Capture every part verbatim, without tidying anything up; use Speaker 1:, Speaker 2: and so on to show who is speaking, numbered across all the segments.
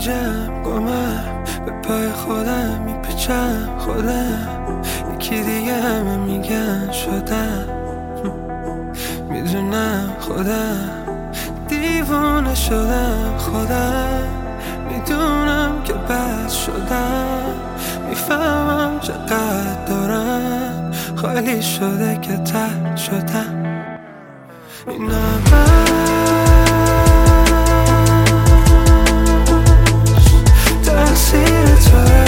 Speaker 1: گیجم گمم به پای خودم میپیچم خودم یکی دیگه همه میگن شدم میدونم خودم دیوونه شدم خودم میدونم که بد شدم میفهمم چقدر دارم خالی شده که ترد شدم این همش تقصیر توه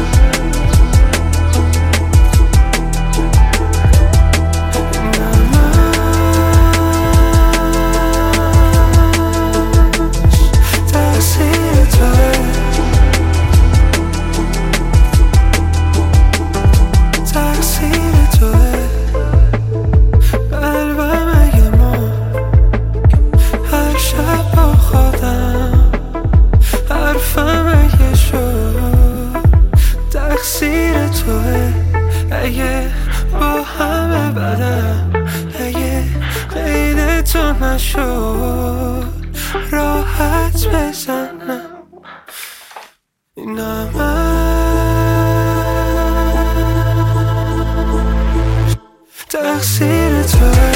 Speaker 1: تقصیر توه اگه با همه بدم اگه غیر تو نشد راحت بزنم این همش تقصیر توه